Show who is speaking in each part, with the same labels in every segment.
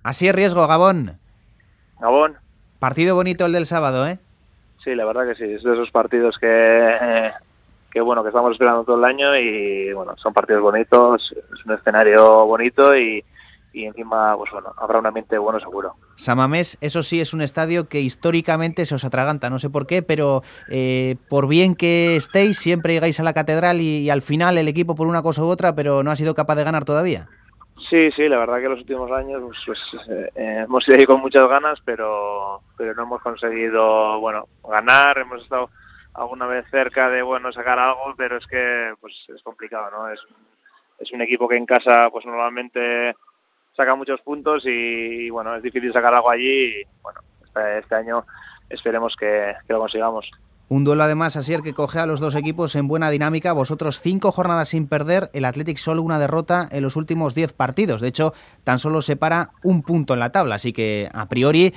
Speaker 1: Así es, Riesgo, Gabón.
Speaker 2: Gabón.
Speaker 1: Partido bonito el del sábado, ¿eh?
Speaker 2: Sí, la verdad que sí, es de esos partidos que bueno, que estamos esperando todo el año y bueno, son partidos bonitos, es un escenario bonito y encima, pues bueno, habrá un ambiente bueno seguro.
Speaker 1: San Mamés, eso sí, es un estadio que históricamente se os atraganta, no sé por qué, pero por bien que estéis, siempre llegáis a la catedral y al final el equipo por una cosa u otra, pero no ha sido capaz de ganar todavía.
Speaker 2: Sí, la verdad que los últimos años hemos ido ahí con muchas ganas, pero no hemos conseguido, bueno, ganar. Hemos estado alguna vez cerca de, bueno, sacar algo, pero es que pues es complicado, ¿no? Es un equipo que en casa pues normalmente saca muchos puntos y bueno, es difícil sacar algo allí y bueno, este año esperemos que lo consigamos.
Speaker 1: Un duelo además, Asier, que coge a los dos equipos en buena dinámica. Vosotros 5 jornadas sin perder, el Athletic solo una derrota en los últimos 10 partidos. De hecho, tan solo separa un punto en la tabla. Así que, a priori,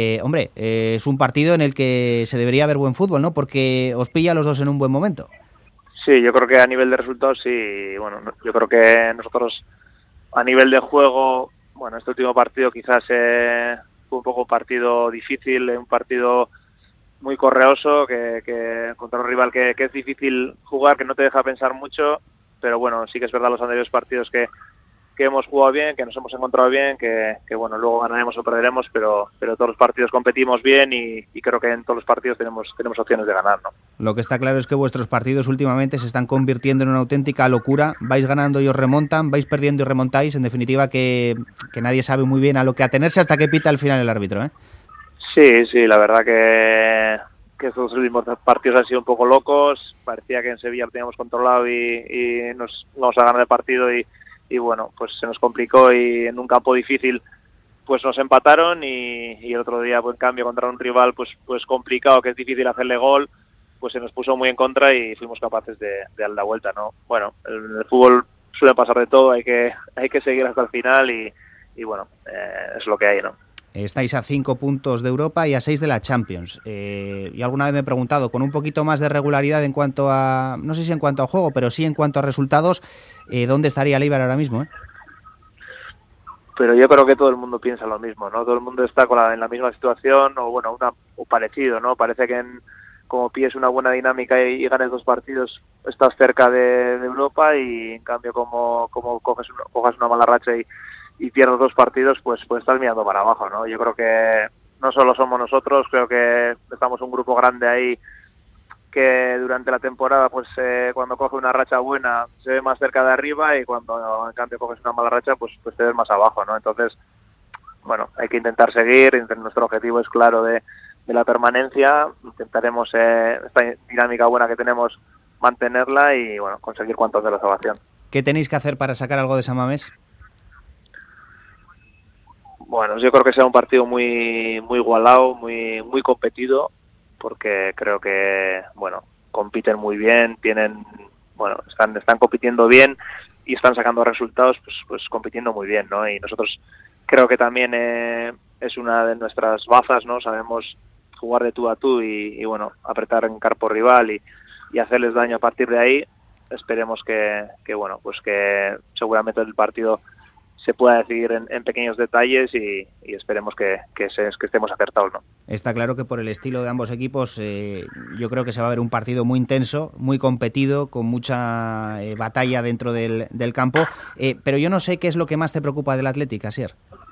Speaker 1: es un partido en el que se debería ver buen fútbol, ¿no? Porque os pilla a los dos en un buen momento.
Speaker 2: Sí, yo creo que a nivel de resultados sí. Bueno, yo creo que nosotros a nivel de juego, bueno, este último partido quizás fue un poco un partido difícil, un partido muy correoso, que contra un rival que es difícil jugar, que no te deja pensar mucho, pero bueno, sí que es verdad los anteriores partidos que hemos jugado bien, que nos hemos encontrado bien, que bueno, luego ganaremos o perderemos, pero todos los partidos competimos bien y creo que en todos los partidos tenemos opciones de ganar, ¿no?
Speaker 1: Lo que está claro es que vuestros partidos últimamente se están convirtiendo en una auténtica locura. Vais ganando y os remontan, vais perdiendo y remontáis. En definitiva, que nadie sabe muy bien a lo que atenerse hasta que pita al final el árbitro, ¿eh?
Speaker 2: Sí, la verdad que estos últimos partidos han sido un poco locos. Parecía que en Sevilla lo teníamos controlado y nos vamos a ganar el partido y bueno, pues se nos complicó y en un campo difícil pues nos empataron y el otro día, pues, en cambio, contra un rival pues complicado, que es difícil hacerle gol, pues se nos puso muy en contra y fuimos capaces de dar la vuelta, ¿no? Bueno, en el fútbol suele pasar de todo, hay que seguir hasta el final y bueno, es lo que hay, ¿no?
Speaker 1: Estáis a 5 puntos de Europa y a 6 de la Champions. Y alguna vez me he preguntado, con un poquito más de regularidad en cuanto a, no sé si en cuanto a juego, pero sí en cuanto a resultados, ¿dónde estaría el Eibar ahora mismo, eh?
Speaker 2: Pero yo creo que todo el mundo piensa lo mismo, ¿no? Todo el mundo está en la misma situación o bueno, o parecido, ¿no? Parece que como pilles una buena dinámica y ganes 2 partidos, estás cerca de Europa y en cambio como cojas una mala racha y pierdes 2 partidos, pues estás mirando para abajo, ¿no? Yo creo que no solo somos nosotros, creo que estamos un grupo grande ahí que durante la temporada, pues cuando coge una racha buena se ve más cerca de arriba y cuando en cambio coges una mala racha, pues te ves más abajo, ¿no? Entonces, bueno, hay que intentar seguir, nuestro objetivo es claro de la permanencia, intentaremos esta dinámica buena que tenemos mantenerla y, bueno, conseguir cuantos de la salvación.
Speaker 1: ¿Qué tenéis que hacer para sacar algo de San Mamés?
Speaker 2: Bueno, yo creo que será un partido muy igualado, muy competido, porque creo que, bueno, compiten muy bien, están compitiendo bien y están sacando resultados, pues compitiendo muy bien, ¿no? Y nosotros creo que también es una de nuestras bazas, ¿no? Sabemos jugar de tú a tú y bueno, apretar en campo rival y hacerles daño a partir de ahí. Esperemos que bueno, pues que seguramente el partido se pueda decidir en pequeños detalles y esperemos que estemos acertados, ¿no?
Speaker 1: Está claro que por el estilo de ambos equipos yo creo que se va a ver un partido muy intenso, muy competido, con mucha batalla dentro del campo, pero yo no sé qué es lo que más te preocupa del Athletic, Asier.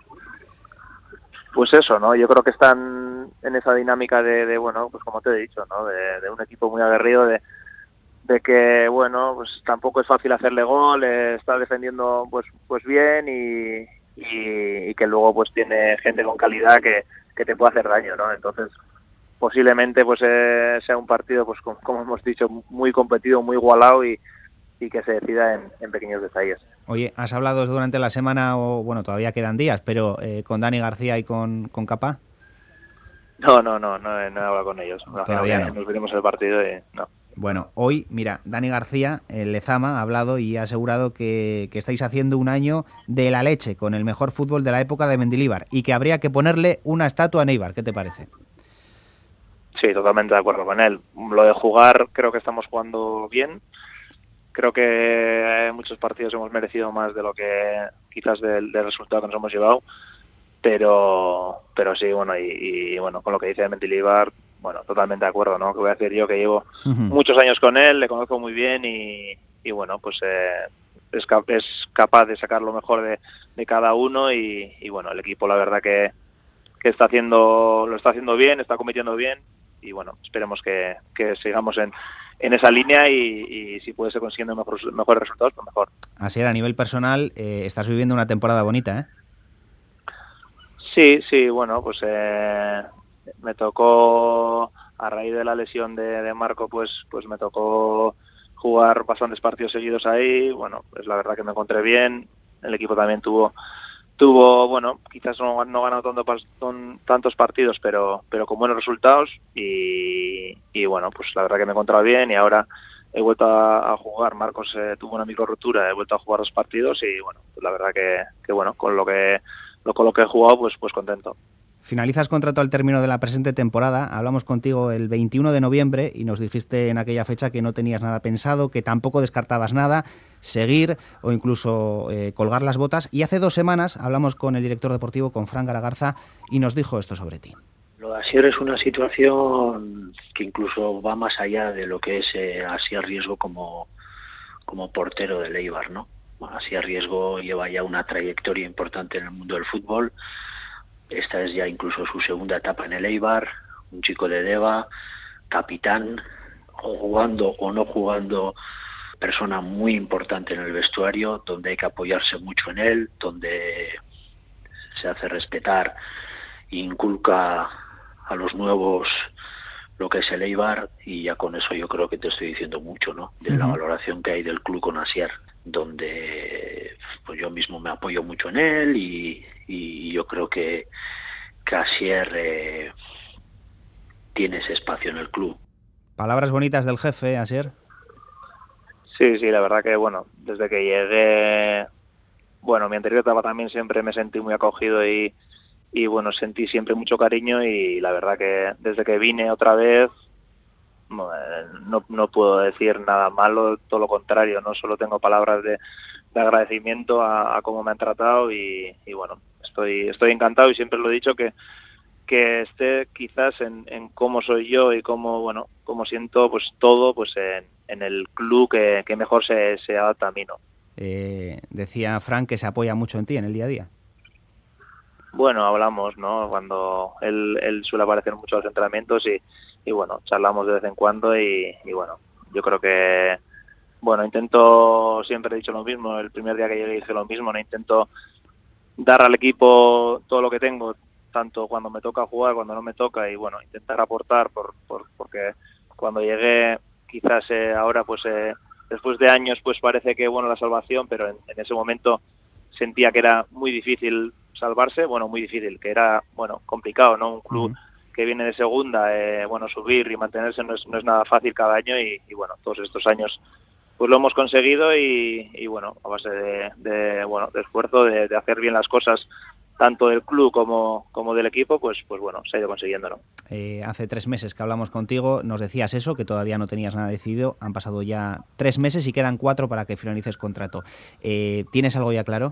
Speaker 2: Pues eso, ¿no? Yo creo que están en esa dinámica de bueno, pues como te he dicho, ¿no? De un equipo muy aguerrido, de que, bueno, pues tampoco es fácil hacerle gol, está defendiendo pues bien y que luego pues tiene gente con calidad que te puede hacer daño, ¿no? Entonces, posiblemente pues sea un partido, pues como hemos dicho, muy competido, muy igualado y que se decida en pequeños detalles.
Speaker 1: Oye, ¿has hablado durante la semana, o bueno, todavía quedan días, pero con Dani García y con Capá?
Speaker 2: No he hablado con ellos.
Speaker 1: Todavía no.
Speaker 2: Nos veremos el partido y no.
Speaker 1: Bueno, hoy, mira, Dani García, el Lezama, ha hablado y ha asegurado que estáis haciendo un año de la leche con el mejor fútbol de la época de Mendilibar y que habría que ponerle una estatua a Neibar. ¿Qué te parece?
Speaker 2: Sí, totalmente de acuerdo con él. Lo de jugar, creo que estamos jugando bien. Creo que en muchos partidos hemos merecido más de lo que quizás del resultado que nos hemos llevado. pero sí, bueno, y bueno, con lo que dice Mendilibar, bueno, totalmente de acuerdo, ¿no? Que voy a decir yo, que llevo muchos años con él, le conozco muy bien y bueno, pues es capaz de sacar lo mejor de cada uno y bueno, el equipo la verdad que lo está haciendo bien, está compitiendo bien y bueno, esperemos que sigamos en esa línea y si puede ser consiguiendo mejores resultados, pues mejor.
Speaker 1: Así era, a nivel personal, estás viviendo una temporada bonita, ¿eh?
Speaker 2: Sí, bueno, pues me tocó, a raíz de la lesión de Marco, pues me tocó jugar bastantes partidos seguidos ahí. Bueno, pues la verdad que me encontré bien. El equipo también tuvo bueno, quizás no ganó tantos partidos, pero con buenos resultados y bueno, pues la verdad que me he encontrado bien y ahora he vuelto a jugar. Marcos tuvo una micro rotura, he vuelto a jugar 2 partidos y bueno, pues la verdad que bueno, con lo que he jugado, pues contento.
Speaker 1: Finalizas contrato al término de la presente temporada. Hablamos contigo el 21 de noviembre y nos dijiste en aquella fecha que no tenías nada pensado, que tampoco descartabas nada, seguir o incluso colgar las botas. Y hace 2 semanas hablamos con el director deportivo, con Fran Garagarza, y nos dijo esto sobre ti.
Speaker 3: Lo de Asier es una situación que incluso va más allá de lo que es Asier Riesgo como portero del Eibar, ¿no? Asier Riesgo lleva ya una trayectoria importante en el mundo del fútbol. Esta es ya incluso su segunda etapa en el Eibar, un chico de Deva, capitán, jugando o no jugando, persona muy importante en el vestuario, donde hay que apoyarse mucho en él, donde se hace respetar e inculca a los nuevos lo que es el Eibar, y ya con eso yo creo que te estoy diciendo mucho, ¿no? De la valoración que hay del club con Asier, donde pues yo mismo me apoyo mucho en él y yo creo que Asier tiene ese espacio en el club.
Speaker 1: Palabras bonitas del jefe, Asier.
Speaker 2: Sí, la verdad que bueno, desde que llegué, bueno, mi anterior etapa también siempre me sentí muy acogido y bueno, sentí siempre mucho cariño y la verdad que desde que vine otra vez no puedo decir nada malo, todo lo contrario, no solo tengo palabras de agradecimiento a cómo me han tratado y bueno, estoy encantado y siempre lo he dicho que esté quizás en cómo soy yo y cómo siento pues todo pues en el club que mejor se adapta a mí, ¿no?
Speaker 1: Decía Frank que se apoya mucho en ti en el día a día.
Speaker 2: Bueno, hablamos, ¿no? Cuando él suele aparecer mucho en los entrenamientos y bueno, charlamos de vez en cuando y bueno, yo creo que bueno, siempre he dicho lo mismo, el primer día que llegué dije lo mismo, no intento dar al equipo todo lo que tengo, tanto cuando me toca jugar, cuando no me toca y bueno, intentar aportar porque cuando llegué quizás ahora pues después de años pues parece que bueno la salvación, pero en ese momento sentía que era muy difícil salvarse, bueno, muy difícil, que era bueno complicado, ¿no? Un club que viene de segunda, bueno, subir y mantenerse no es nada fácil cada año y bueno, todos estos años pues lo hemos conseguido y bueno, a base de esfuerzo, de hacer bien las cosas tanto del club como del equipo, pues bueno, se ha ido consiguiendo, ¿no?
Speaker 1: Hace 3 meses que hablamos contigo, nos decías eso, que todavía no tenías nada decidido. Han pasado ya 3 meses y quedan 4 para que finalices contrato. ¿Tienes algo ya claro?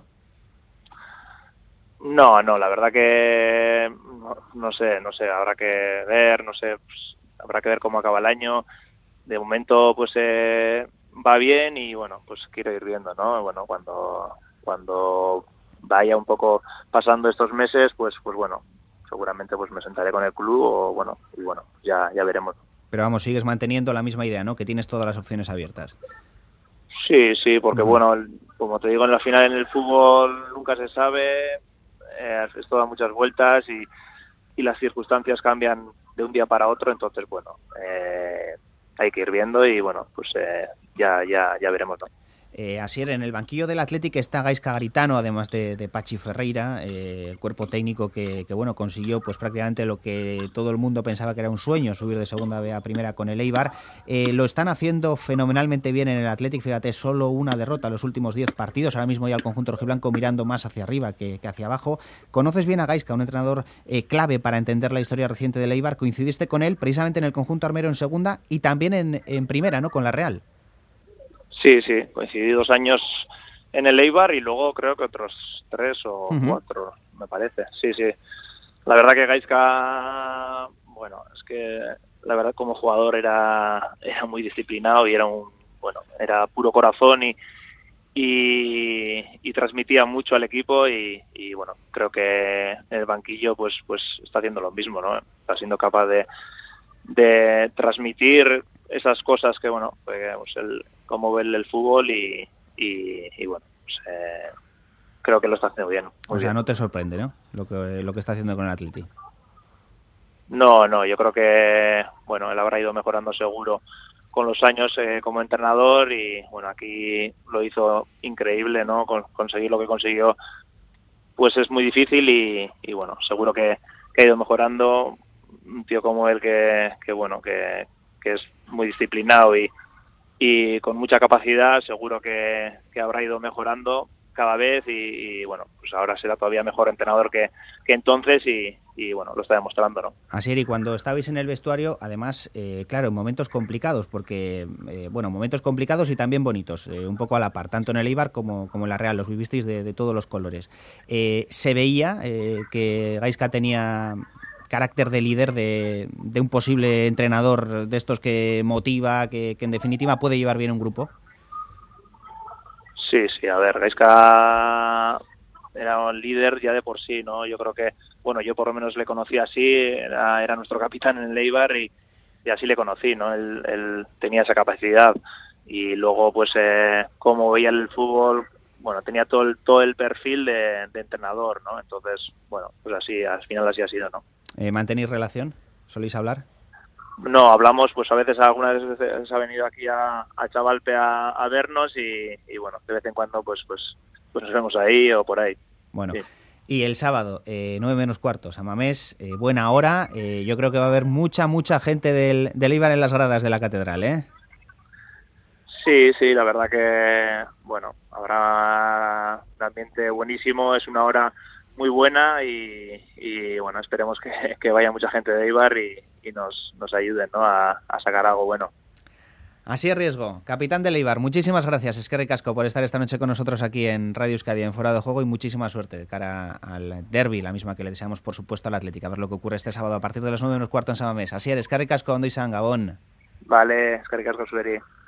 Speaker 2: No, la verdad que no sé, habrá que ver, pues, habrá que ver cómo acaba el año. De momento, pues va bien y bueno, pues quiero ir viendo, ¿no? Bueno, cuando vaya un poco pasando estos meses, pues bueno, seguramente pues me sentaré con el club o bueno, y bueno, ya veremos.
Speaker 1: Pero vamos, sigues manteniendo la misma idea, ¿no? Que tienes todas las opciones abiertas.
Speaker 2: Sí, porque bueno, como te digo, en la final en el fútbol nunca se sabe, esto da muchas vueltas y las circunstancias cambian de un día para otro, entonces bueno, hay que ir viendo y bueno, pues ya veremos, ¿no?
Speaker 1: Asier, en el banquillo del Athletic está Gaizka Garitano, además de Pachi Ferreira, el cuerpo técnico que bueno, consiguió pues prácticamente lo que todo el mundo pensaba que era un sueño, subir de segunda B a primera con el Eibar. Lo están haciendo fenomenalmente bien en el Athletic, fíjate, solo una derrota en los últimos 10 partidos, ahora mismo ya el conjunto rojiblanco mirando más hacia arriba que hacia abajo. Conoces bien a Gaizka, un entrenador clave para entender la historia reciente del Eibar, coincidiste con él precisamente en el conjunto armero en segunda y también en primera, ¿no? Con la Real.
Speaker 2: Sí, coincidí 2 años en el Eibar y luego creo que otros 3 o 4, me parece. Sí. La verdad que Gaizka, bueno, es que la verdad como jugador era muy disciplinado y era puro corazón y transmitía mucho al equipo y bueno, creo que en el banquillo pues está haciendo lo mismo, ¿no? Está siendo capaz de transmitir esas cosas que bueno, pues cómo ve el fútbol y bueno, pues, creo que lo está haciendo bien.
Speaker 1: O sea, no te sorprende, ¿no? Lo que está haciendo con el Atleti.
Speaker 2: No, yo creo que bueno, él habrá ido mejorando seguro con los años como entrenador y bueno, aquí lo hizo increíble, ¿no? Conseguir lo que consiguió pues es muy difícil y bueno, seguro que ha ido mejorando. Un tío como él que es muy disciplinado y con mucha capacidad, seguro que habrá ido mejorando cada vez y bueno, pues ahora será todavía mejor entrenador que entonces y bueno, lo está demostrando, ¿no?
Speaker 1: Asier, y cuando estabais en el vestuario, además, claro, en momentos complicados, porque, momentos complicados y también bonitos, un poco a la par, tanto en el Eibar como en la Real, los vivisteis de todos los colores. Se veía que Gaizka tenía carácter de líder, de un posible entrenador de estos que motiva, que en definitiva puede llevar bien un grupo.
Speaker 2: Sí, a ver, Gaizka era un líder ya de por sí, ¿no? Yo creo que, bueno, yo por lo menos le conocí así, era nuestro capitán en el Eibar y así le conocí, ¿no? Él tenía esa capacidad y luego, pues, como veía el fútbol, bueno, tenía todo el perfil de entrenador, ¿no? Entonces, bueno, pues así, al final así ha sido, ¿no?
Speaker 1: ¿Mantenéis relación? ¿Soléis hablar?
Speaker 2: No, hablamos, pues a veces, algunas veces ha venido aquí a Chavalpe a vernos y bueno, de vez en cuando pues nos vemos ahí o por ahí.
Speaker 1: Bueno, sí. Y el sábado, 9:45, San Mamés, buena hora. Yo creo que va a haber mucha gente del Eibar en las gradas de la catedral, ¿eh?
Speaker 2: Sí, la verdad que, bueno, habrá un ambiente buenísimo, es una hora muy buena y bueno, esperemos que vaya mucha gente de Eibar y nos ayuden, ¿no? a sacar algo bueno.
Speaker 1: Asier Riesgo, capitán del Eibar, muchísimas gracias, Eskerrik asko, por estar esta noche con nosotros aquí en Radio Euskadi, en Fuera de Juego, y muchísima suerte de cara al derbi, la misma que le deseamos, por supuesto, al Atlético. A ver lo que ocurre este sábado a partir de las 9:15 en San Mamés. Así es, Eskerrik asko, ondo izan, Gabón.
Speaker 2: Vale, Eskerrik asko zuri.